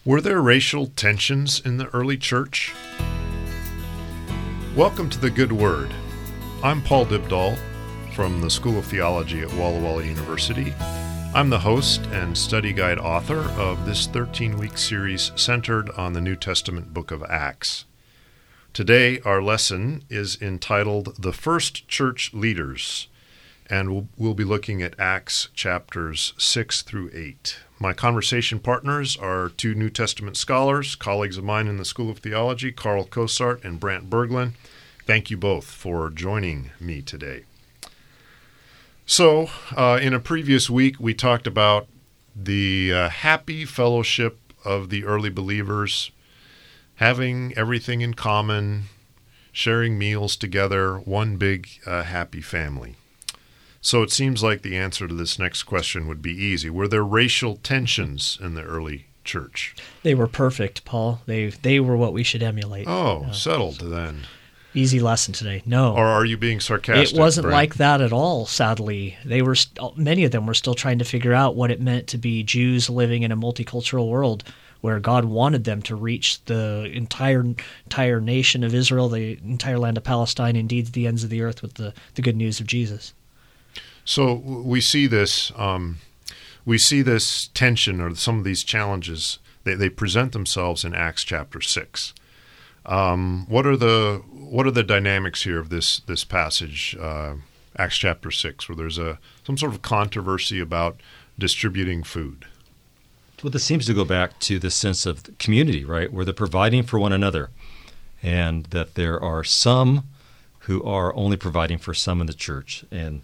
Were there racial tensions in the early church? Welcome to The Good Word. I'm Paul Dybdahl from the School of Theology at Walla Walla University. I'm the host and study guide author of this 13-week series centered on the New Testament book of Acts. Today, our lesson is entitled The First Church Leaders, and we'll be looking at Acts chapters 6 through 8. My conversation partners are two New Testament scholars, colleagues of mine in the School of Theology, Carl Kosart and Brant Berglund. Thank you both for joining me today. So, in a previous week, we talked about the happy fellowship of the early believers, having everything in common, sharing meals together, one big happy family. So it seems like the answer to this next question would be easy. Were there racial tensions in the early church? They were perfect, Paul. They were what we should emulate. Oh, settled then. Easy lesson today. No. Or are you being sarcastic? It wasn't Brent? like that at all, sadly. Many of them were still trying to figure out what it meant to be Jews living in a multicultural world where God wanted them to reach the entire nation of Israel, the entire land of Palestine, indeed the ends of the earth with the good news of Jesus. So we see this tension or some of these challenges. They present themselves in Acts chapter 6. What are the dynamics here of this passage, Acts chapter 6, where there's some sort of controversy about distributing food? Well, this seems to go back to the sense of community, right, where they're providing for one another, and that there are some who are only providing for some in the church, and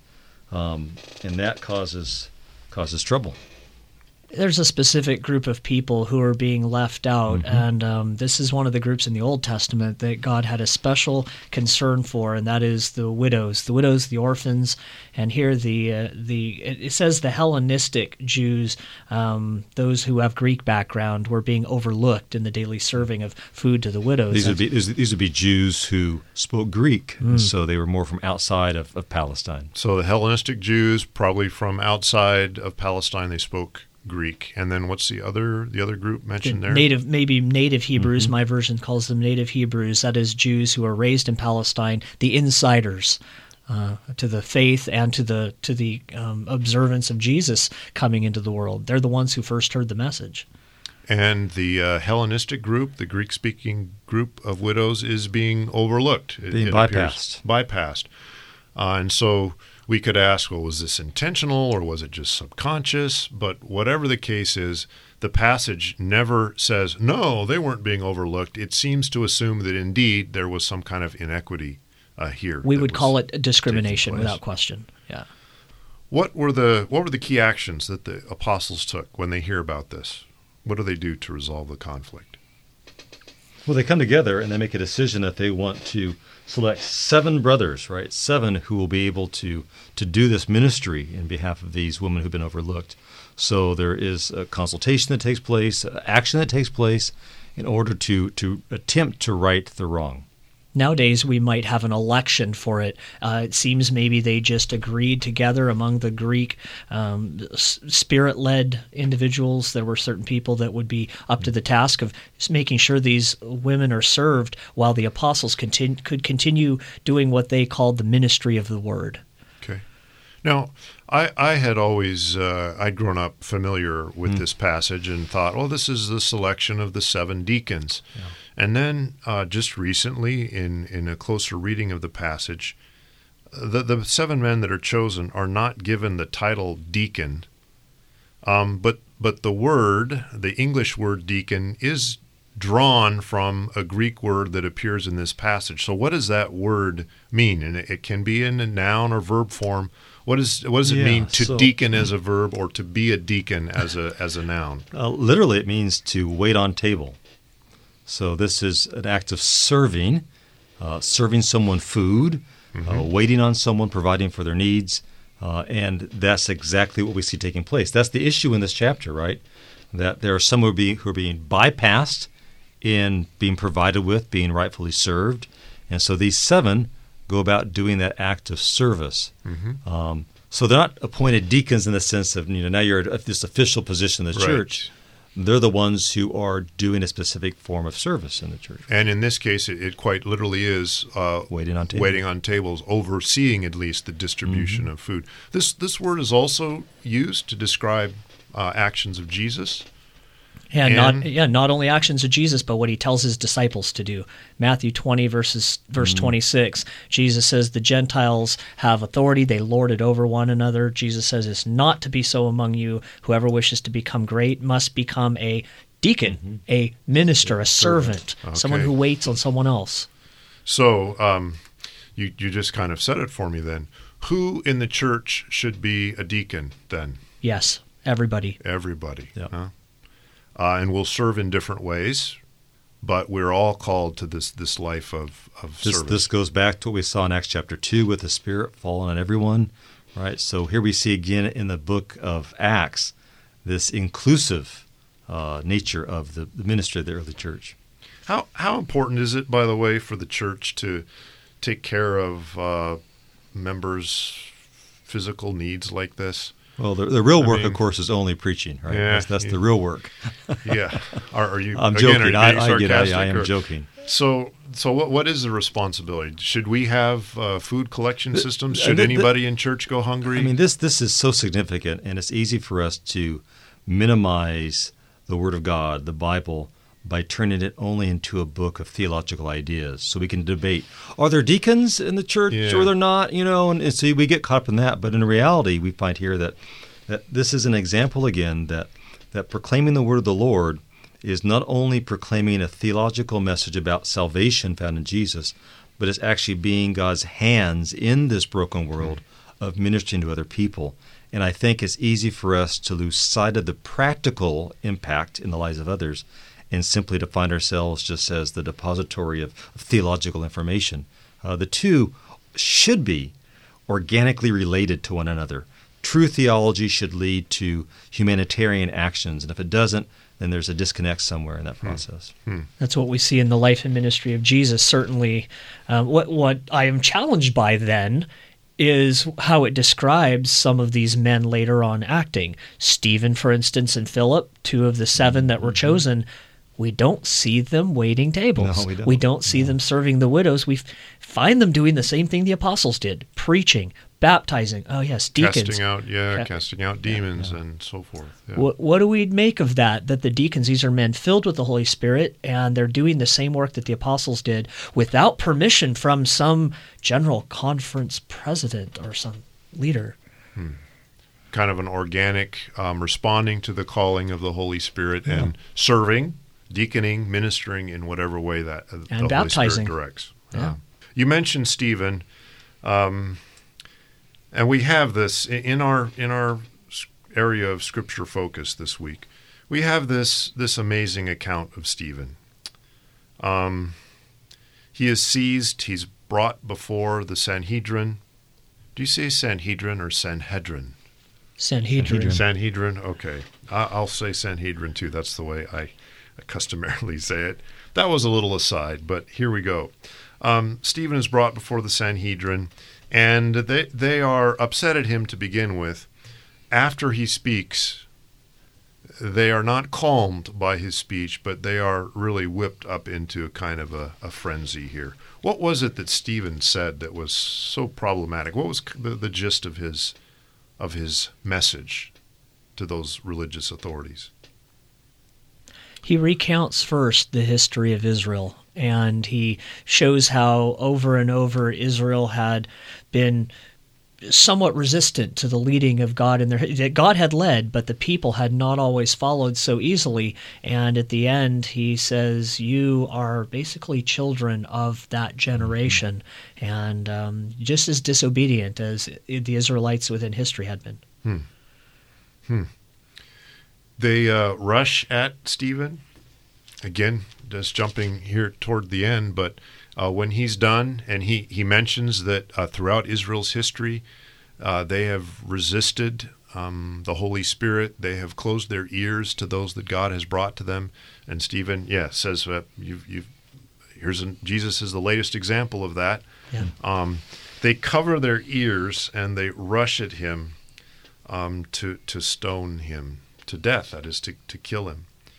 that causes trouble. There's a specific group of people who are being left out, and this is one of the groups in the Old Testament that God had a special concern for, and that is the widows, the orphans, and here it says the Hellenistic Jews, those who have Greek background, were being overlooked in the daily serving of food to the widows. These would be Jews who spoke Greek, so they were more from outside of Palestine. So the Hellenistic Jews, probably from outside of Palestine, they spoke Greek. And then what's the other group mentioned there? Native Hebrews. My version calls them native Hebrews. That is Jews who are raised in Palestine, the insiders to the faith and to the observance of Jesus coming into the world. They're the ones who first heard the message. And the Hellenistic group, the Greek-speaking group of widows, is being overlooked. Being bypassed. And so we could ask, well, was this intentional or was it just subconscious? But whatever the case is, the passage never says, no, they weren't being overlooked. It seems to assume that indeed there was some kind of inequity here. We would call it discrimination without question. Yeah. What were the key actions that the apostles took when they hear about this? What do they do to resolve the conflict? Well, they come together and they make a decision that they want to select 7 brothers, right? 7 who will be able to do this ministry in behalf of these women who've been overlooked. So there is a consultation that takes place, action that takes place in order to attempt to right the wrong. Nowadays, we might have an election for it. It seems maybe they just agreed together among the Greek spirit-led individuals. There were certain people that would be up to the task of making sure these women are served while the apostles could continue doing what they called the ministry of the word. Okay. Now, I had always, I'd grown up familiar with this passage and thought, well, this is the selection of the 7 deacons. Yeah. And then just recently, in a closer reading of the passage, the 7 men that are chosen are not given the title deacon, but the English word deacon is drawn from a Greek word that appears in this passage. So what does that word mean? And it can be in a noun or verb form. What does it mean to deacon as a verb or to be a deacon as a noun? Literally, it means to wait on table. So this is an act of serving someone food, waiting on someone, providing for their needs, and that's exactly what we see taking place. That's the issue in this chapter, right? That there are some who are being bypassed in being provided with, being rightfully served, and so these 7 go about doing that act of service. So they're not appointed deacons in the sense of now you're at this official position in the church. they're the ones who are doing a specific form of service in the church. And in this case, it quite literally is waiting on tables, overseeing at least the distribution of food. This word is also used to describe actions of Jesus. Not only actions of Jesus, but what he tells his disciples to do. Matthew 20, verse 26, Jesus says the Gentiles have authority, they lord it over one another. Jesus says it's not to be so among you. Whoever wishes to become great must become a deacon, a minister, a servant, someone who waits on someone else. So you just kind of said it for me then. Who in the church should be a deacon then? Yes, everybody. Everybody. Yep. Huh? And we'll serve in different ways, but we're all called to this life of service. This goes back to what we saw in Acts chapter 2 with the Spirit falling on everyone, right? So here we see again in the book of Acts this inclusive nature of the ministry of the early church. How important is it, by the way, for the church to take care of members' physical needs like this? Well, the real work, of course, is only preaching, right? Yeah, that's the real work. Yeah. Are you? I'm again, joking. Are you I get it. sarcastic, I am or? joking. So what is the responsibility? Should we have food collection systems? Should the- anybody in church go hungry? I mean, this is so significant, and it's easy for us to minimize the Word of God, the Bible, by turning it only into a book of theological ideas. So we can debate, are there deacons in the church or they're not? And so we get caught up in that. But in reality, we find here that this is an example again that proclaiming the word of the Lord is not only proclaiming a theological message about salvation found in Jesus, but it's actually being God's hands in this broken world of ministering to other people. And I think it's easy for us to lose sight of the practical impact in the lives of others and simply to find ourselves just as the depository of theological information. The two should be organically related to one another. True theology should lead to humanitarian actions, and if it doesn't, then there's a disconnect somewhere in that process. That's what we see in the life and ministry of Jesus, certainly. What I am challenged by then is how it describes some of these men later on acting. Stephen, for instance, and Philip, two of the seven that were chosen, we don't see them waiting tables. No, we don't. We don't see them serving the widows. We find them doing the same thing the apostles did, preaching, baptizing. Oh, yes, deacons. Casting out demons and so forth. Yeah. What do we make of that the deacons, these are men filled with the Holy Spirit, and they're doing the same work that the apostles did without permission from some general conference president or some leader? Kind of an organic responding to the calling of the Holy Spirit and serving, deaconing, ministering in whatever way that the baptizing. Holy Spirit directs. Yeah. You mentioned Stephen, and we have this in our area of Scripture focus this week. We have this amazing account of Stephen. He is seized. He's brought before the Sanhedrin. Do you say Sanhedrin or Sanhedrin? Sanhedrin. Sanhedrin, okay. I'll say Sanhedrin too. That's the way I customarily say it. That was a little aside, but here we go. Stephen is brought before the Sanhedrin, and they are upset at him to begin with. After he speaks, they are not calmed by his speech, but they are really whipped up into a kind of a frenzy here. What was it that Stephen said that was so problematic? What was the gist of his message to those religious authorities? He recounts first the history of Israel, and he shows how over and over Israel had been somewhat resistant to the leading of God that God had led, but the people had not always followed so easily. And at the end, he says, you are basically children of that generation, and just as disobedient as the Israelites within history had been. They rush at Stephen. Again, just jumping here toward the end, but when he's done, and he mentions that throughout Israel's history, they have resisted the Holy Spirit. They have closed their ears to those that God has brought to them. And Stephen, says, Jesus is the latest example of that. Yeah. They cover their ears and they rush at him to stone him to death, that is, to kill him.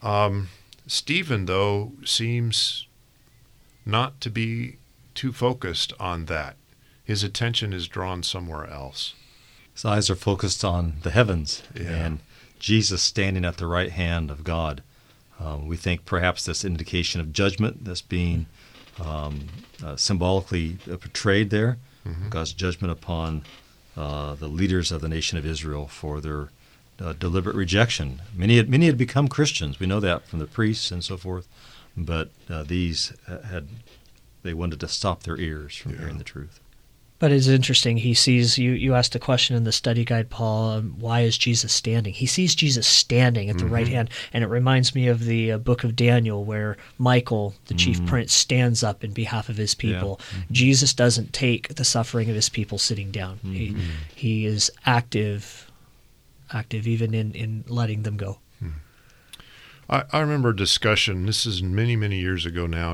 Stephen, though, seems not to be too focused on that. His attention is drawn somewhere else. His eyes are focused on the heavens Yeah. and Jesus standing at the right hand of God. We think perhaps this indication of judgment that's being symbolically portrayed there, God's judgment upon the leaders of the nation of Israel for their deliberate rejection. Many had become Christians. We know that from the priests and so forth, but these they wanted to stop their ears from hearing the truth. But it's interesting. He sees, you asked a question in the study guide, Paul, why is Jesus standing? He sees Jesus standing at the right hand, and it reminds me of the book of Daniel where Michael, the chief prince, stands up in behalf of his people. Yeah. Jesus doesn't take the suffering of his people sitting down. He is active even in letting them go. I remember a discussion, this is many, many years ago now,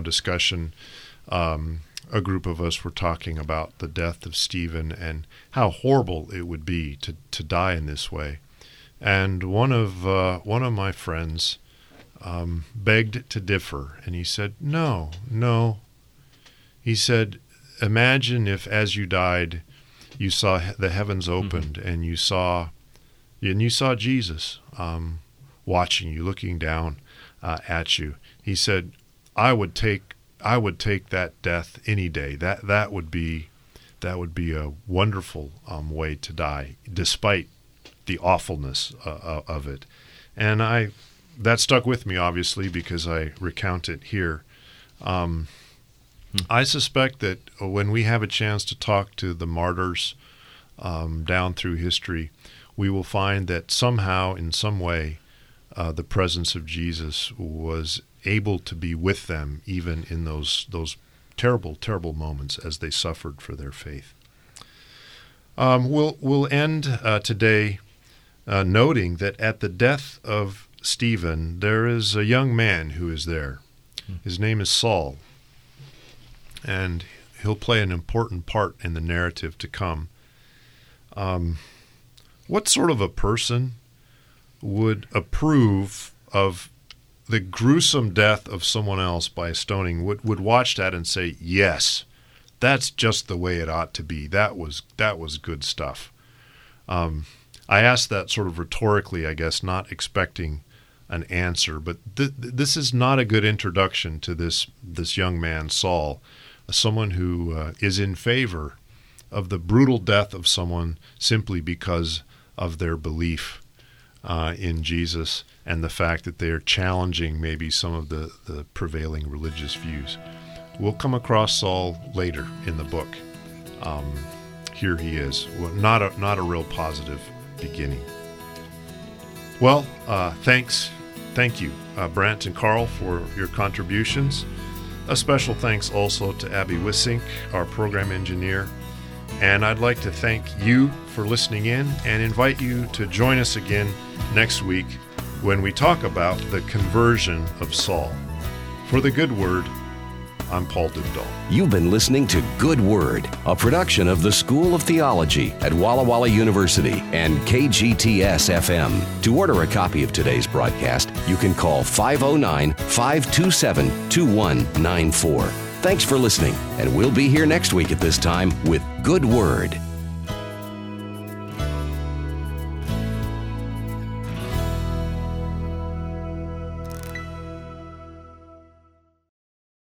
a group of us were talking about the death of Stephen and how horrible it would be to die in this way. And one of my friends begged to differ, and he said, no. He said, imagine if as you died, you saw the heavens opened and you saw Jesus watching you, looking down at you. He said, I would take that death any day. That would be a wonderful way to die, despite the awfulness of it. And that stuck with me, obviously, because I recount it here. I suspect that when we have a chance to talk to the martyrs down through history, we will find that somehow, in some way, the presence of Jesus was able to be with them even in those terrible, terrible moments as they suffered for their faith. We'll end today noting that at the death of Stephen, there is a young man who is there. His name is Saul, and he'll play an important part in the narrative to come. What sort of a person would approve of the gruesome death of someone else by stoning, would watch that and say, yes, that's just the way it ought to be. That was good stuff. I asked that sort of rhetorically, I guess, not expecting an answer, but this is not a good introduction to this young man, Saul, someone who is in favor of the brutal death of someone simply because of their belief in Jesus and the fact that they are challenging maybe some of the prevailing religious views. We'll come across Saul later in the book. Here he is. Well, not a real positive beginning. Well, thank you, Brant and Carl, for your contributions. A special thanks also to Abby Wissink, our program engineer. And I'd like to thank you for listening in and invite you to join us again next week when we talk about the conversion of Saul. For the Good Word, I'm Paul Dybdahl. You've been listening to Good Word, a production of the School of Theology at Walla Walla University and KGTS-FM. To order a copy of today's broadcast, you can call 509-527-2194. Thanks for listening, and we'll be here next week at this time with Good Word.